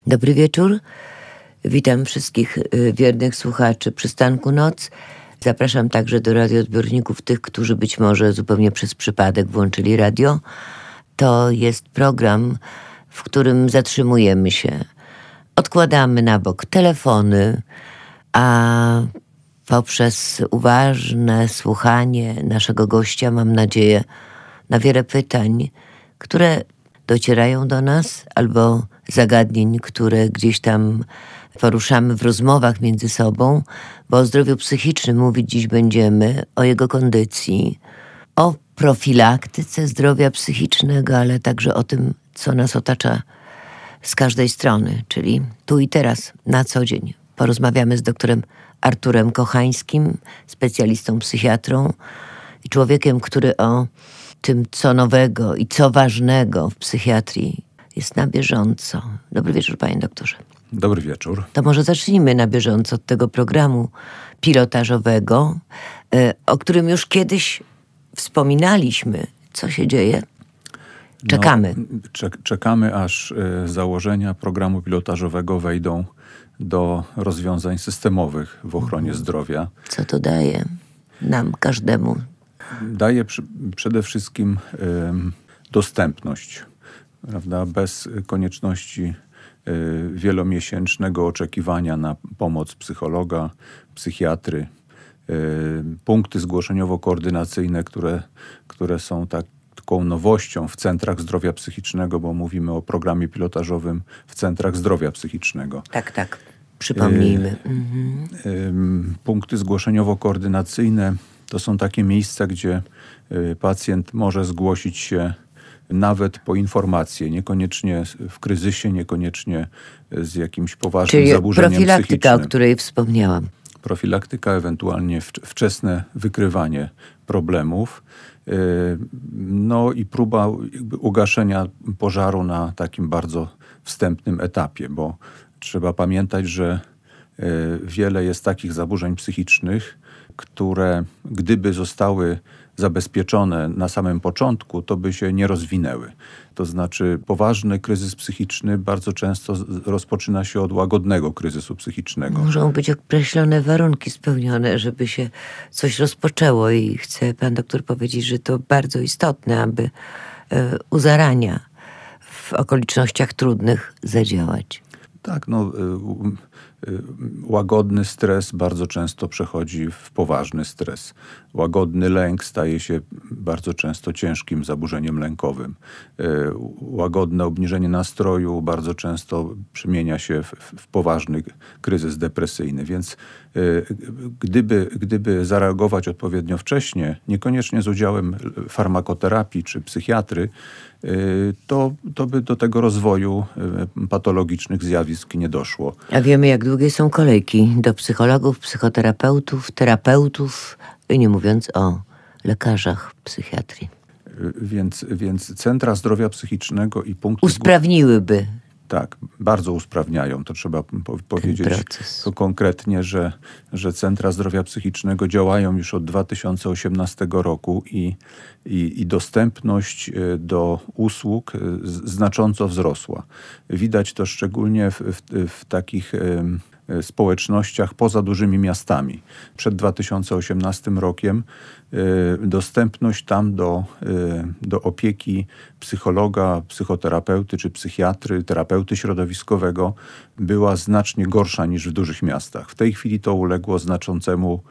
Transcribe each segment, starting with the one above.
Dobry wieczór. Witam wszystkich wiernych słuchaczy Przystanku Noc. Zapraszam także do radioodbiorników tych, którzy być może zupełnie przez przypadek włączyli radio. To jest program, w którym zatrzymujemy się. Odkładamy na bok telefony, a poprzez uważne słuchanie naszego gościa mam nadzieję na wiele pytań, które docierają do nas, albo zagadnień, które gdzieś tam poruszamy w rozmowach między sobą, bo o zdrowiu psychicznym mówić dziś będziemy, o jego kondycji, o profilaktyce zdrowia psychicznego, ale także o tym, co nas otacza z każdej strony, czyli tu i teraz, na co dzień. Porozmawiamy z doktorem Arturem Kochańskim, specjalistą psychiatrą i człowiekiem, który o tym, co nowego i co ważnego w psychiatrii jest na bieżąco. Dobry wieczór, panie doktorze. Dobry wieczór. To może zacznijmy na bieżąco od tego programu pilotażowego, o którym już kiedyś wspominaliśmy. Co się dzieje? Czekamy. Czekamy, aż założenia programu pilotażowego wejdą do rozwiązań systemowych w ochronie zdrowia. Co to daje nam, każdemu? Daje przede wszystkim dostępność, prawda? Bez konieczności wielomiesięcznego oczekiwania na pomoc psychologa, psychiatry. Punkty zgłoszeniowo-koordynacyjne, które są taką nowością w centrach zdrowia psychicznego, bo mówimy o programie pilotażowym w centrach zdrowia psychicznego. Tak. Przypomnijmy. Punkty zgłoszeniowo-koordynacyjne to są takie miejsca, gdzie pacjent może zgłosić się nawet po informację, niekoniecznie w kryzysie, niekoniecznie z jakimś poważnym zaburzeniem psychicznym. Czyli profilaktyka, o której wspomniałam. Profilaktyka, ewentualnie wczesne wykrywanie problemów, no i próba jakby ugaszenia pożaru na takim bardzo wstępnym etapie, bo trzeba pamiętać, że wiele jest takich zaburzeń psychicznych, które gdyby zostały zabezpieczone na samym początku, to by się nie rozwinęły. To znaczy poważny kryzys psychiczny bardzo często rozpoczyna się od łagodnego kryzysu psychicznego. Muszą być określone warunki spełnione, żeby się coś rozpoczęło i chce pan doktor powiedzieć, że to bardzo istotne, aby u zarania w okolicznościach trudnych zadziałać. Tak, łagodny stres bardzo często przechodzi w poważny stres. Łagodny lęk staje się bardzo często ciężkim zaburzeniem lękowym. Łagodne obniżenie nastroju bardzo często przemienia się w poważny kryzys depresyjny. Więc gdyby zareagować odpowiednio wcześnie, niekoniecznie z udziałem farmakoterapii czy psychiatry, to by do tego rozwoju patologicznych zjawisk nie doszło. A wiemy, jak długie są kolejki do psychologów, psychoterapeutów, terapeutów, nie mówiąc o lekarzach psychiatrii. Więc centra zdrowia psychicznego i punkty... Usprawniłyby. Tak, bardzo usprawniają. To trzeba powiedzieć konkretnie, że centra zdrowia psychicznego działają już od 2018 roku i dostępność do usług znacząco wzrosła. Widać to szczególnie w takich społecznościach poza dużymi miastami. Przed 2018 rokiem dostępność tam do opieki psychologa, psychoterapeuty czy psychiatry, terapeuty środowiskowego była znacznie gorsza niż w dużych miastach. W tej chwili to uległo znaczącemu,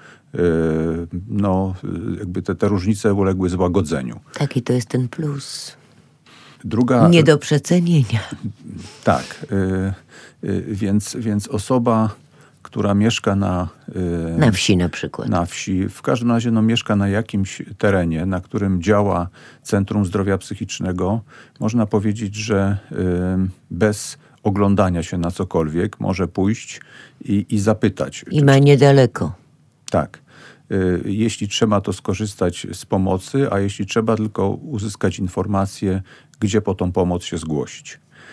jakby te różnice uległy złagodzeniu. Taki to jest ten plus. Druga... Nie do przecenienia. Tak. Więc osoba, która mieszka na wsi na przykład. Na wsi, w każdym razie mieszka na jakimś terenie, na którym działa Centrum Zdrowia Psychicznego, można powiedzieć, że bez oglądania się na cokolwiek może pójść i zapytać. I ma niedaleko. Tak. Jeśli trzeba, to skorzystać z pomocy, a jeśli trzeba, tylko uzyskać informację, gdzie po tą pomoc się zgłosić.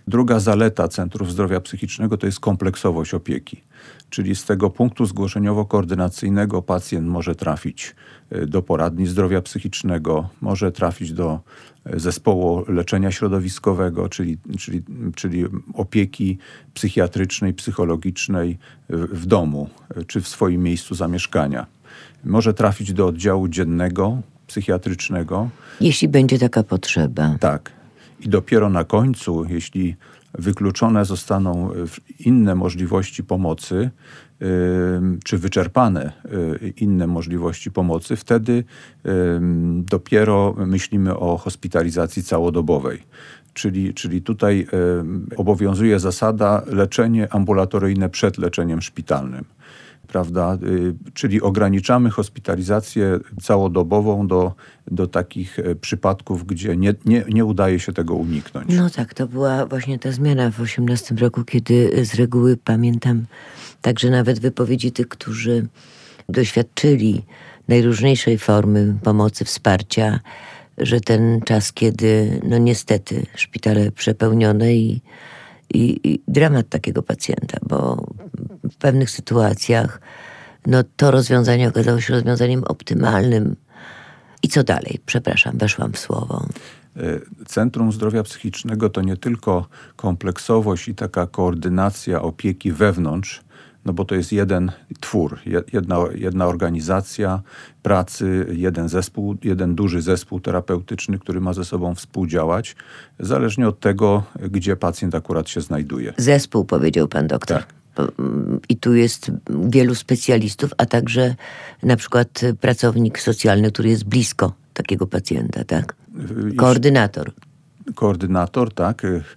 Druga zaleta centrów zdrowia psychicznego to jest kompleksowość opieki. Czyli z tego punktu zgłoszeniowo-koordynacyjnego pacjent może trafić do poradni zdrowia psychicznego, może trafić do zespołu leczenia środowiskowego, czyli opieki psychiatrycznej, psychologicznej w domu czy w swoim miejscu zamieszkania. Może trafić do oddziału dziennego, psychiatrycznego. Jeśli będzie taka potrzeba. Tak. I dopiero na końcu, jeśli wykluczone zostaną inne możliwości pomocy, czy wyczerpane inne możliwości pomocy, wtedy dopiero myślimy o hospitalizacji całodobowej. Czyli tutaj obowiązuje zasada leczenie ambulatoryjne przed leczeniem szpitalnym. Prawda? Czyli ograniczamy hospitalizację całodobową do takich przypadków, gdzie nie udaje się tego uniknąć. No tak, to była właśnie ta zmiana w 2018 roku, kiedy z reguły pamiętam także nawet wypowiedzi tych, którzy doświadczyli najróżniejszej formy pomocy, wsparcia, że ten czas, kiedy no niestety szpitale przepełnione i dramat takiego pacjenta, bo w pewnych sytuacjach no to rozwiązanie okazało się rozwiązaniem optymalnym. I co dalej? Przepraszam, weszłam w słowo. Centrum Zdrowia Psychicznego to nie tylko kompleksowość i taka koordynacja opieki wewnątrz, no bo to jest jeden twór, jedna organizacja pracy, jeden duży zespół terapeutyczny, który ma ze sobą współdziałać, zależnie od tego, gdzie pacjent akurat się znajduje. Zespół, powiedział pan doktor. Tak. I tu jest wielu specjalistów, a także na przykład pracownik socjalny, który jest blisko takiego pacjenta, tak? Koordynator. Koordynator, tak,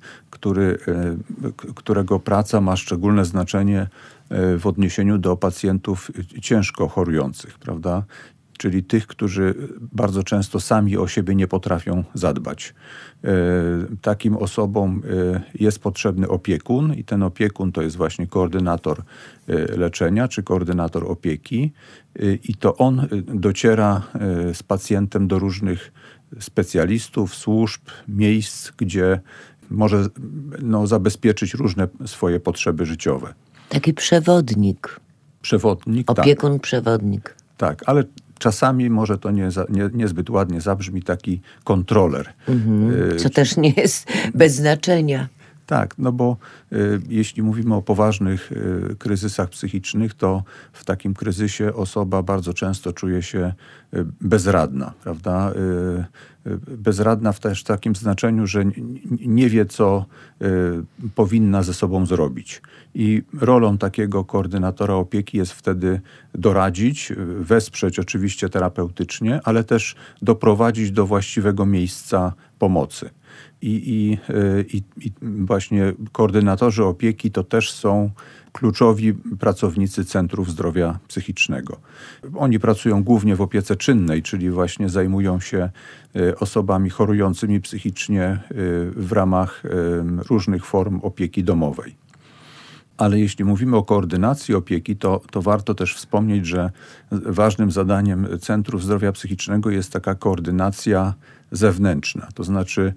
którego praca ma szczególne znaczenie w odniesieniu do pacjentów ciężko chorujących, prawda? Czyli tych, którzy bardzo często sami o siebie nie potrafią zadbać. Takim osobom jest potrzebny opiekun i ten opiekun to jest właśnie koordynator leczenia czy koordynator opieki i to on dociera z pacjentem do różnych specjalistów, służb, miejsc, gdzie może zabezpieczyć różne swoje potrzeby życiowe. Taki przewodnik. Przewodnik, opiekun, tak. Przewodnik. Tak, ale czasami może to niezbyt ładnie zabrzmi, taki kontroler. Co też nie jest bez znaczenia. Tak, no bo jeśli mówimy o poważnych kryzysach psychicznych, to w takim kryzysie osoba bardzo często czuje się bezradna, prawda? Bezradna też w takim znaczeniu, że nie wie, co powinna ze sobą zrobić. I rolą takiego koordynatora opieki jest wtedy doradzić, wesprzeć oczywiście terapeutycznie, ale też doprowadzić do właściwego miejsca pomocy. I właśnie koordynatorzy opieki to też są kluczowi pracownicy centrów zdrowia psychicznego. Oni pracują głównie w opiece czynnej, czyli właśnie zajmują się osobami chorującymi psychicznie w ramach różnych form opieki domowej. Ale jeśli mówimy o koordynacji opieki, to warto też wspomnieć, że ważnym zadaniem centrów zdrowia psychicznego jest taka koordynacja zewnętrzna. To znaczy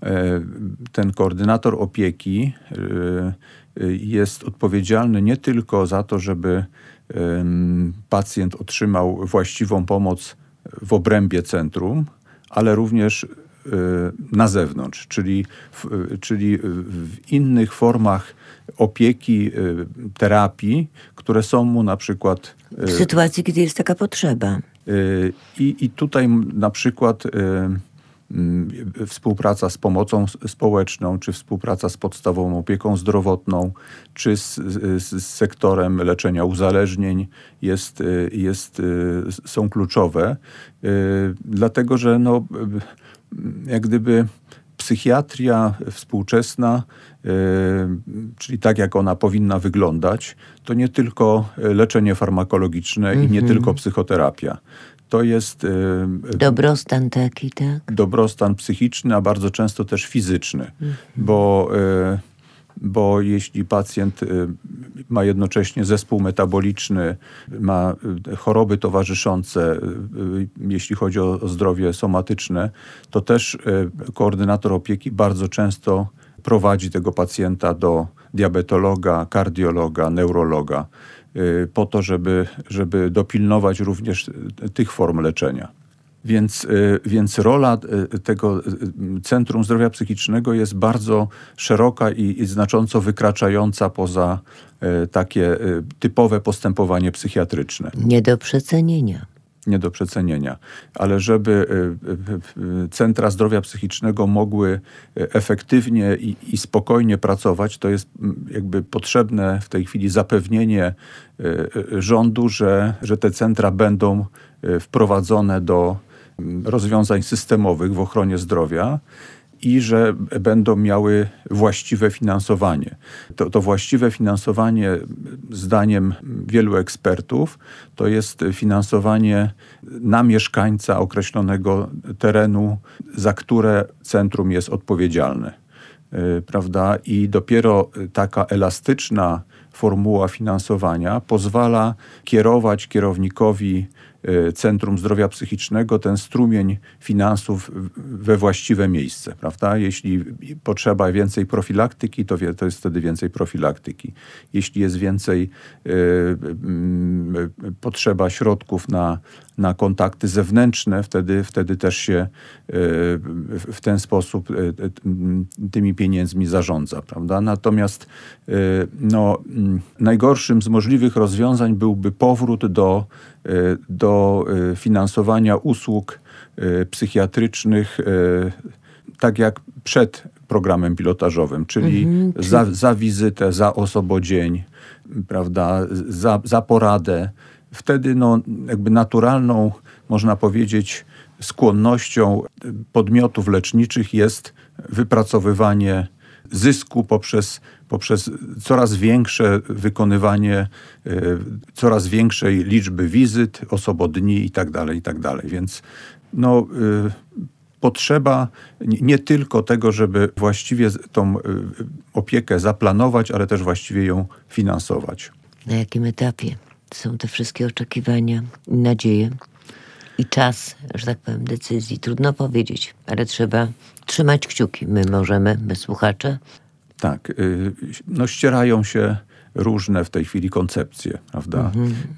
ten koordynator opieki jest odpowiedzialny nie tylko za to, żeby pacjent otrzymał właściwą pomoc w obrębie centrum, ale również na zewnątrz, czyli w innych formach opieki, terapii, które są mu na przykład... W sytuacji, kiedy jest taka potrzeba. I tutaj na przykład współpraca z pomocą społeczną, czy współpraca z podstawową opieką zdrowotną, czy z sektorem leczenia uzależnień są kluczowe, dlatego że jak gdyby psychiatria współczesna, czyli tak jak ona powinna wyglądać, to nie tylko leczenie farmakologiczne i nie tylko psychoterapia. To jest... dobrostan taki, tak? Dobrostan psychiczny, a bardzo często też fizyczny. Bo jeśli pacjent ma jednocześnie zespół metaboliczny, ma choroby towarzyszące, jeśli chodzi o zdrowie somatyczne, to też koordynator opieki bardzo często prowadzi tego pacjenta do diabetologa, kardiologa, neurologa, po to, żeby dopilnować również tych form leczenia. Więc rola tego Centrum Zdrowia Psychicznego jest bardzo szeroka i znacząco wykraczająca poza takie typowe postępowanie psychiatryczne. Nie do przecenienia. Ale żeby centra zdrowia psychicznego mogły efektywnie i spokojnie pracować, to jest jakby potrzebne w tej chwili zapewnienie rządu, że te centra będą wprowadzone do rozwiązań systemowych w ochronie zdrowia i że będą miały właściwe finansowanie. To właściwe finansowanie, zdaniem wielu ekspertów, to jest finansowanie na mieszkańca określonego terenu, za które centrum jest odpowiedzialne. Prawda? I dopiero taka elastyczna formuła finansowania pozwala kierować kierownikowi Centrum Zdrowia Psychicznego ten strumień finansów we właściwe miejsce, prawda? Jeśli potrzeba więcej profilaktyki, to jest wtedy więcej profilaktyki. Jeśli jest więcej potrzeba środków na kontakty zewnętrzne, wtedy też się w ten sposób tymi pieniędzmi zarządza, prawda? Natomiast najgorszym z możliwych rozwiązań byłby powrót do finansowania usług psychiatrycznych tak jak przed programem pilotażowym, czyli za wizytę, za osobodzień, prawda, za poradę. Wtedy jakby naturalną, można powiedzieć, skłonnością podmiotów leczniczych jest wypracowywanie zysku poprzez coraz większe wykonywanie coraz większej liczby wizyt, osobodni itd. Więc potrzeba nie tylko tego, żeby właściwie tą opiekę zaplanować, ale też właściwie ją finansować. Na jakim etapie są te wszystkie oczekiwania i nadzieje? I czas, że tak powiem, decyzji. Trudno powiedzieć, ale trzeba trzymać kciuki. My słuchacze. Tak. Ścierają się różne w tej chwili koncepcje, prawda?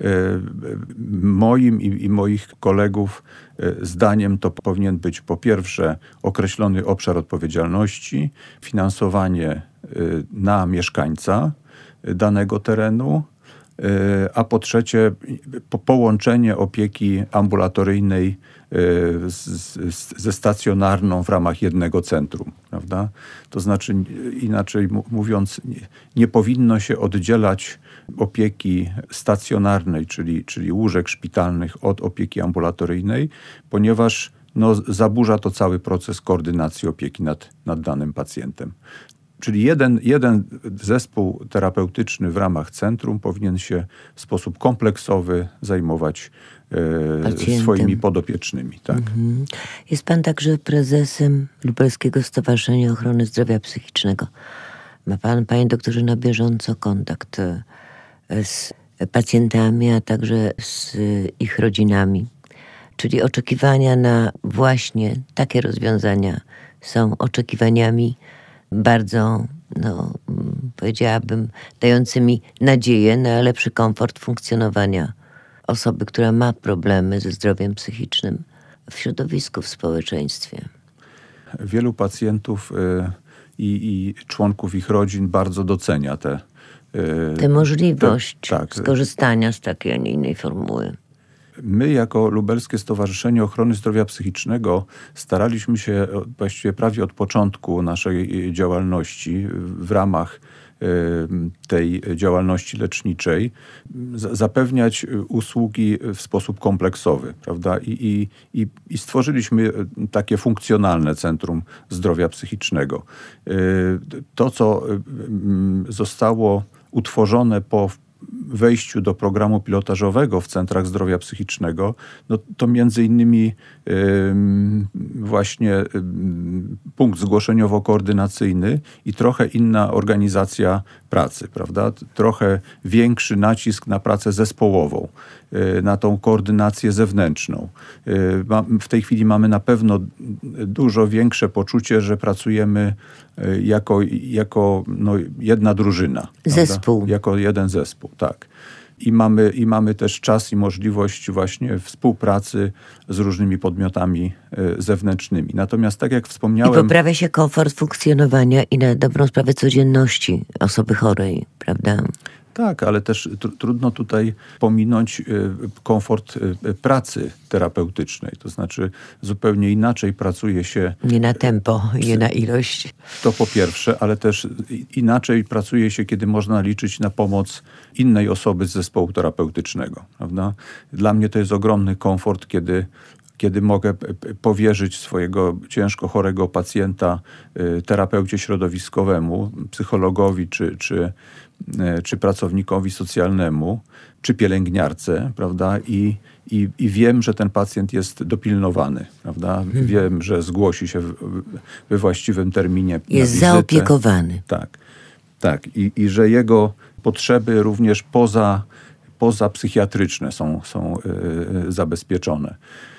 Moim i moich kolegów zdaniem to powinien być po pierwsze określony obszar odpowiedzialności, finansowanie na mieszkańca danego terenu, a po trzecie połączenie opieki ambulatoryjnej ze stacjonarną w ramach jednego centrum, prawda? To znaczy, inaczej mówiąc, nie powinno się oddzielać opieki stacjonarnej, czyli łóżek szpitalnych, od opieki ambulatoryjnej, ponieważ zaburza to cały proces koordynacji opieki nad danym pacjentem. Czyli jeden zespół terapeutyczny w ramach centrum powinien się w sposób kompleksowy zajmować swoimi podopiecznymi. Tak. Jest pan także prezesem Lubelskiego Stowarzyszenia Ochrony Zdrowia Psychicznego. Ma pan, panie doktorze, na bieżąco kontakt z pacjentami, a także z ich rodzinami. Czyli oczekiwania na właśnie takie rozwiązania są oczekiwaniami bardzo, powiedziałabym, dającymi nadzieję na lepszy komfort funkcjonowania osoby, która ma problemy ze zdrowiem psychicznym w środowisku, w społeczeństwie. Wielu pacjentów i członków ich rodzin bardzo docenia tę możliwość skorzystania z takiej, a nie innej formuły. My jako Lubelskie Stowarzyszenie Ochrony Zdrowia Psychicznego staraliśmy się właściwie prawie od początku naszej działalności w ramach tej działalności leczniczej zapewniać usługi w sposób kompleksowy, prawda? I stworzyliśmy takie funkcjonalne Centrum Zdrowia Psychicznego. To, co zostało utworzone po wejściu do programu pilotażowego w centrach zdrowia psychicznego, no to między innymi właśnie punkt zgłoszeniowo-koordynacyjny i trochę inna organizacja pracy, prawda? Trochę większy nacisk na pracę zespołową, na tą koordynację zewnętrzną. W tej chwili mamy na pewno dużo większe poczucie, że pracujemy jako jedna drużyna. Zespół. Prawda? Jako jeden zespół, tak. I mamy też czas i możliwość właśnie współpracy z różnymi podmiotami zewnętrznymi. Natomiast tak jak wspomniałem... I poprawia się komfort funkcjonowania i na dobrą sprawę codzienności osoby chorej, prawda? Tak, ale też trudno tutaj pominąć komfort pracy terapeutycznej. To znaczy zupełnie inaczej pracuje się... Nie na tempo, nie na ilość. To po pierwsze, ale też inaczej pracuje się, kiedy można liczyć na pomoc innej osoby z zespołu terapeutycznego. Prawda? Dla mnie to jest ogromny komfort, kiedy mogę powierzyć swojego ciężko chorego pacjenta terapeucie środowiskowemu, psychologowi czy pracownikowi socjalnemu, czy pielęgniarce, prawda? I wiem, że ten pacjent jest dopilnowany, prawda? Wiem, że zgłosi się we właściwym terminie. Jest zaopiekowany. Tak. I że jego potrzeby również poza psychiatryczne są zabezpieczone.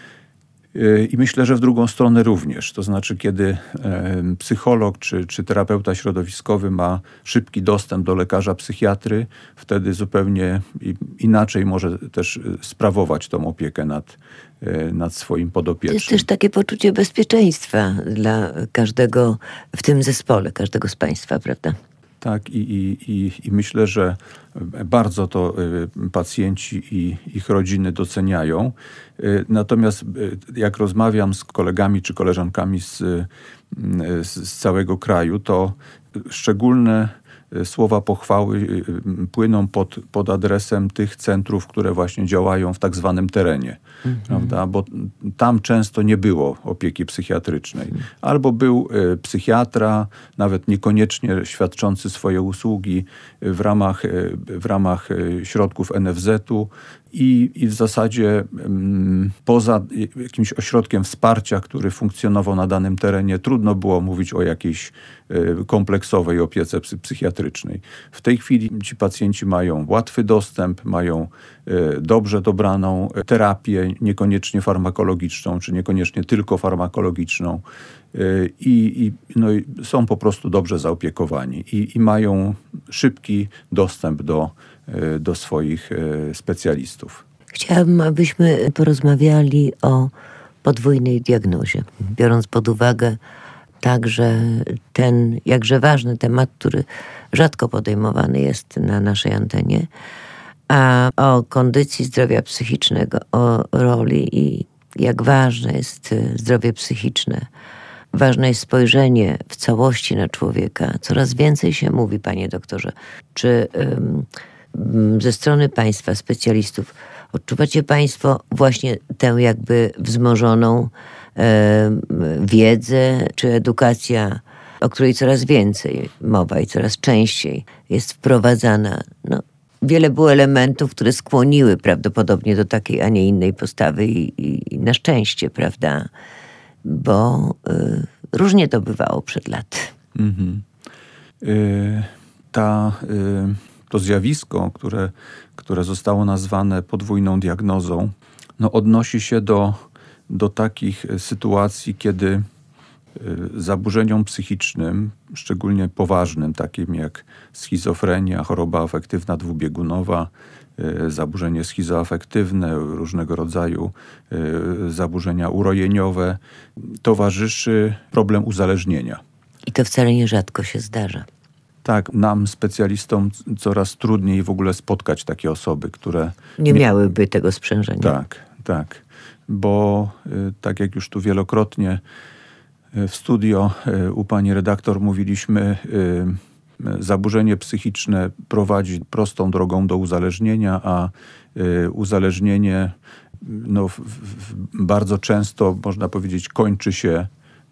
I myślę, że w drugą stronę również. To znaczy, kiedy psycholog czy terapeuta środowiskowy ma szybki dostęp do lekarza psychiatry, wtedy zupełnie inaczej może też sprawować tą opiekę nad swoim podopiecznym. To jest też takie poczucie bezpieczeństwa dla każdego w tym zespole, każdego z państwa, prawda? Tak, i myślę, że bardzo to pacjenci i ich rodziny doceniają. Natomiast jak rozmawiam z kolegami czy koleżankami z całego kraju, to szczególne słowa pochwały płyną pod adresem tych centrów, które właśnie działają w tak zwanym terenie. Prawda? Bo tam często nie było opieki psychiatrycznej. Albo był psychiatra, nawet niekoniecznie świadczący swoje usługi w ramach środków NFZ-u i w zasadzie poza jakimś ośrodkiem wsparcia, który funkcjonował na danym terenie, trudno było mówić o jakiejś kompleksowej opiece psychiatrycznej. W tej chwili ci pacjenci mają łatwy dostęp, mają dobrze dobraną terapię, niekoniecznie farmakologiczną, czy niekoniecznie tylko farmakologiczną i są po prostu dobrze zaopiekowani i mają szybki dostęp do swoich specjalistów. Chciałabym, abyśmy porozmawiali o podwójnej diagnozie, biorąc pod uwagę także ten jakże ważny temat, który rzadko podejmowany jest na naszej antenie, a o kondycji zdrowia psychicznego, o roli i jak ważne jest zdrowie psychiczne. Ważne jest spojrzenie w całości na człowieka. Coraz więcej się mówi, panie doktorze. Czy ze strony państwa, specjalistów, odczuwacie państwo właśnie tę jakby wzmożoną wiedzę, czy edukacja, o której coraz więcej mowa i coraz częściej jest wprowadzana? Wiele było elementów, które skłoniły prawdopodobnie do takiej, a nie innej postawy i na szczęście, prawda? Bo różnie to bywało przed laty. To zjawisko, które zostało nazwane podwójną diagnozą, odnosi się do takich sytuacji, kiedy zaburzeniom psychicznym, szczególnie poważnym, takim jak schizofrenia, choroba afektywna dwubiegunowa, zaburzenie schizoafektywne, różnego rodzaju zaburzenia urojeniowe, towarzyszy problem uzależnienia. I to wcale nierzadko się zdarza. Tak, nam, specjalistom, coraz trudniej w ogóle spotkać takie osoby, które... Nie miałyby tego sprzężenia. Tak. Bo tak jak już tu wielokrotnie w studio u pani redaktor mówiliśmy, zaburzenie psychiczne prowadzi prostą drogą do uzależnienia, a uzależnienie bardzo często, można powiedzieć, kończy się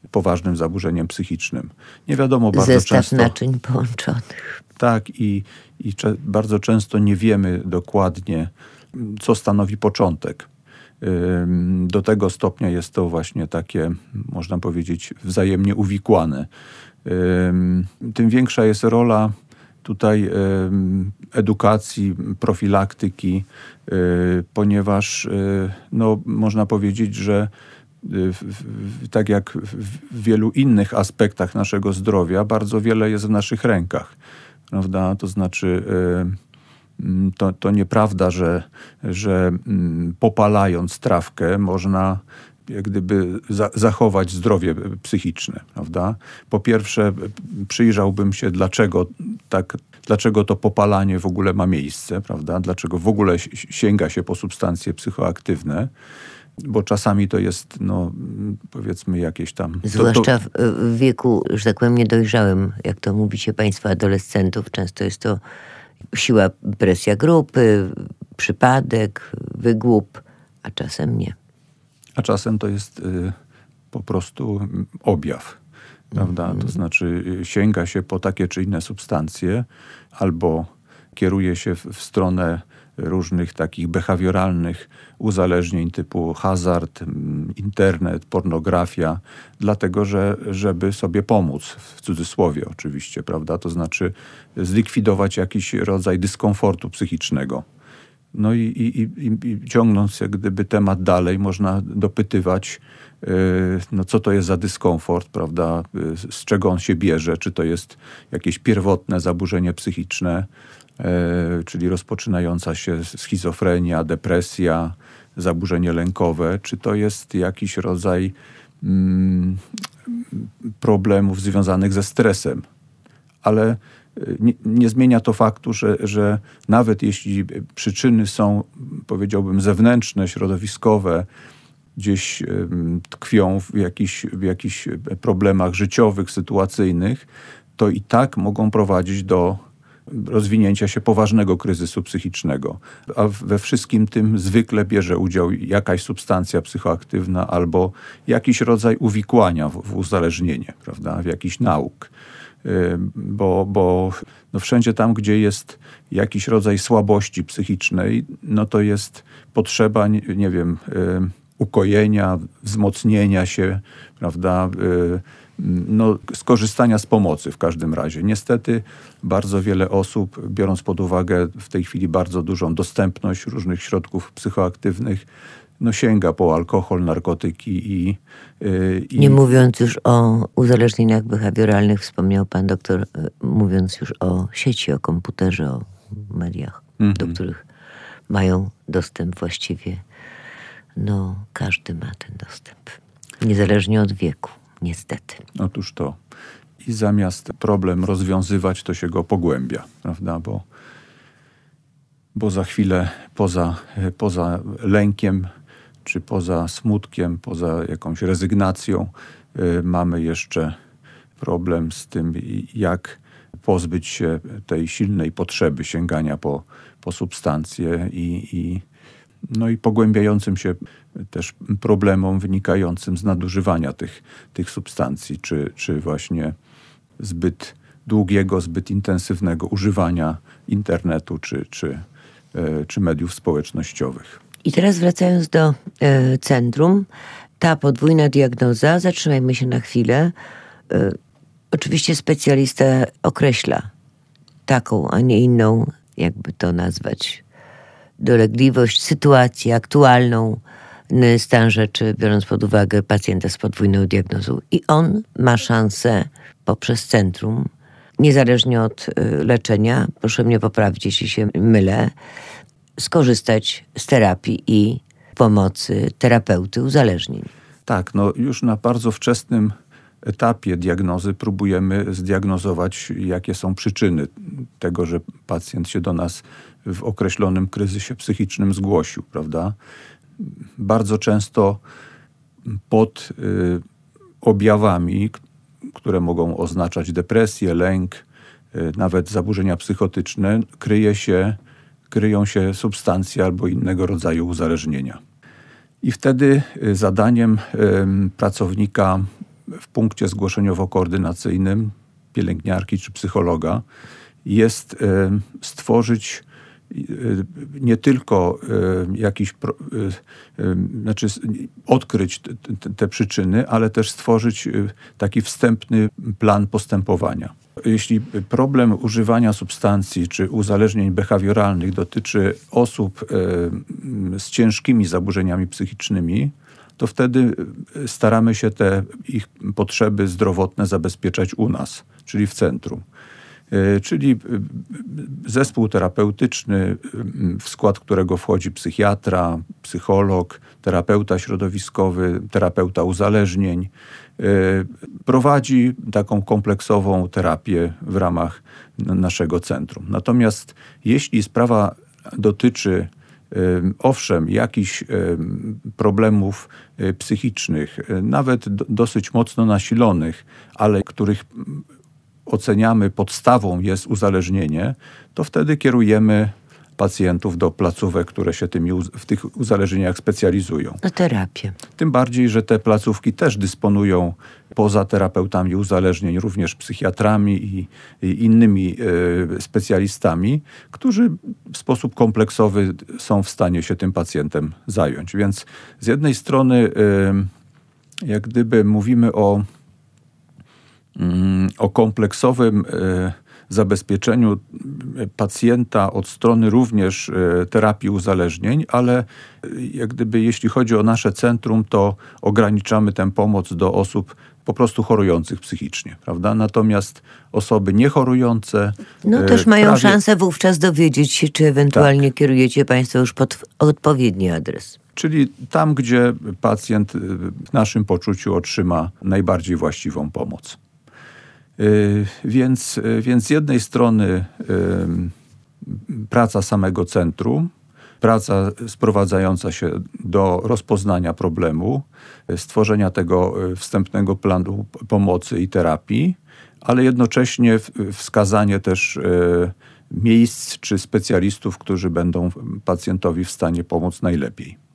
poważnym zaburzeniem psychicznym. Nie wiadomo bardzo często. Zestaw naczyń połączonych. Tak, bardzo często nie wiemy dokładnie, co stanowi początek. Do tego stopnia jest to właśnie takie, można powiedzieć, wzajemnie uwikłane. Tym większa jest rola tutaj edukacji, profilaktyki, ponieważ można powiedzieć, że tak jak w wielu innych aspektach naszego zdrowia, bardzo wiele jest w naszych rękach. Prawda? To znaczy, to nieprawda, że popalając trawkę można jak gdyby zachować zdrowie psychiczne. Prawda? Po pierwsze, przyjrzałbym się, dlaczego to popalanie w ogóle ma miejsce, prawda? Dlaczego w ogóle sięga się po substancje psychoaktywne. Bo czasami to jest, powiedzmy, jakieś tam... Zwłaszcza w wieku, że tak powiem, niedojrzałym, jak to mówicie państwo, adolescentów. Często jest to siła, presja grupy, przypadek, wygłup, a czasem nie. A czasem to jest po prostu objaw, prawda? To znaczy sięga się po takie czy inne substancje albo kieruje się w stronę różnych takich behawioralnych uzależnień typu hazard, internet, pornografia, dlatego, żeby sobie pomóc, w cudzysłowie oczywiście, prawda? To znaczy zlikwidować jakiś rodzaj dyskomfortu psychicznego. No i ciągnąc jak gdyby temat dalej, można dopytywać, co to jest za dyskomfort, prawda? Z czego on się bierze, czy to jest jakieś pierwotne zaburzenie psychiczne, czyli rozpoczynająca się schizofrenia, depresja, zaburzenie lękowe, czy to jest jakiś rodzaj problemów związanych ze stresem. Ale nie zmienia to faktu, że nawet jeśli przyczyny są, powiedziałbym, zewnętrzne, środowiskowe, gdzieś tkwią w jakichś problemach życiowych, sytuacyjnych, to i tak mogą prowadzić do rozwinięcia się poważnego kryzysu psychicznego. A we wszystkim tym zwykle bierze udział jakaś substancja psychoaktywna albo jakiś rodzaj uwikłania w uzależnienie, prawda, w jakiś nauk. Bo wszędzie tam, gdzie jest jakiś rodzaj słabości psychicznej, to jest potrzeba, nie wiem, ukojenia, wzmocnienia się, prawda, skorzystania z pomocy w każdym razie. Niestety bardzo wiele osób, biorąc pod uwagę w tej chwili bardzo dużą dostępność różnych środków psychoaktywnych, sięga po alkohol, narkotyki Nie mówiąc już o uzależnieniach behawioralnych, wspomniał pan doktor, mówiąc już o sieci, o komputerze, o mediach, do których mają dostęp właściwie. Każdy ma ten dostęp. Niezależnie od wieku, niestety. Otóż to. I zamiast problem rozwiązywać, to się go pogłębia, prawda? Bo za chwilę poza lękiem, czy poza smutkiem, poza jakąś rezygnacją, mamy jeszcze problem z tym, jak pozbyć się tej silnej potrzeby sięgania po substancje i pogłębiającym się też problemom wynikającym z nadużywania tych substancji, czy właśnie zbyt długiego, zbyt intensywnego używania internetu, czy mediów społecznościowych. I teraz wracając do centrum, ta podwójna diagnoza, zatrzymajmy się na chwilę. Oczywiście specjalista określa taką, a nie inną, jakby to nazwać, dolegliwość, sytuację aktualną, stan rzeczy, biorąc pod uwagę pacjenta z podwójną diagnozą. I on ma szansę poprzez centrum, niezależnie od leczenia, proszę mnie poprawić, jeśli się mylę, skorzystać z terapii i pomocy terapeuty uzależnień. Tak, już na bardzo wczesnym etapie diagnozy próbujemy zdiagnozować, jakie są przyczyny tego, że pacjent się do nas w określonym kryzysie psychicznym zgłosił, prawda? Bardzo często pod objawami, które mogą oznaczać depresję, lęk, nawet zaburzenia psychotyczne, kryją się substancje albo innego rodzaju uzależnienia. I wtedy zadaniem pracownika w punkcie zgłoszeniowo-koordynacyjnym pielęgniarki czy psychologa jest stworzyć nie tylko odkryć te przyczyny, ale też stworzyć taki wstępny plan postępowania. Jeśli problem używania substancji czy uzależnień behawioralnych dotyczy osób z ciężkimi zaburzeniami psychicznymi, to wtedy staramy się te ich potrzeby zdrowotne zabezpieczać u nas, czyli w centrum. Czyli zespół terapeutyczny, w skład którego wchodzi psychiatra, psycholog, terapeuta środowiskowy, terapeuta uzależnień, prowadzi taką kompleksową terapię w ramach naszego centrum. Natomiast jeśli sprawa dotyczy owszem, jakichś problemów psychicznych, nawet dosyć mocno nasilonych, ale których oceniamy podstawą jest uzależnienie, to wtedy kierujemy pacjentów do placówek, które się w tych uzależnieniach specjalizują. Na terapię. Tym bardziej, że te placówki też dysponują poza terapeutami uzależnień również psychiatrami i innymi specjalistami, którzy w sposób kompleksowy są w stanie się tym pacjentem zająć. Więc z jednej strony jak gdyby mówimy o kompleksowym zabezpieczeniu pacjenta od strony również terapii uzależnień, ale jak gdyby jeśli chodzi o nasze centrum, to ograniczamy tę pomoc do osób po prostu chorujących psychicznie, prawda? Natomiast osoby niechorujące też mają szansę wówczas dowiedzieć się, czy ewentualnie kierujecie Państwo już pod odpowiedni adres. Czyli tam, gdzie pacjent w naszym poczuciu otrzyma najbardziej właściwą pomoc. Więc z jednej strony praca samego centrum, praca sprowadzająca się do rozpoznania problemu, stworzenia tego wstępnego planu pomocy i terapii, ale jednocześnie wskazanie też miejsc czy specjalistów, którzy będą pacjentowi w stanie pomóc najlepiej.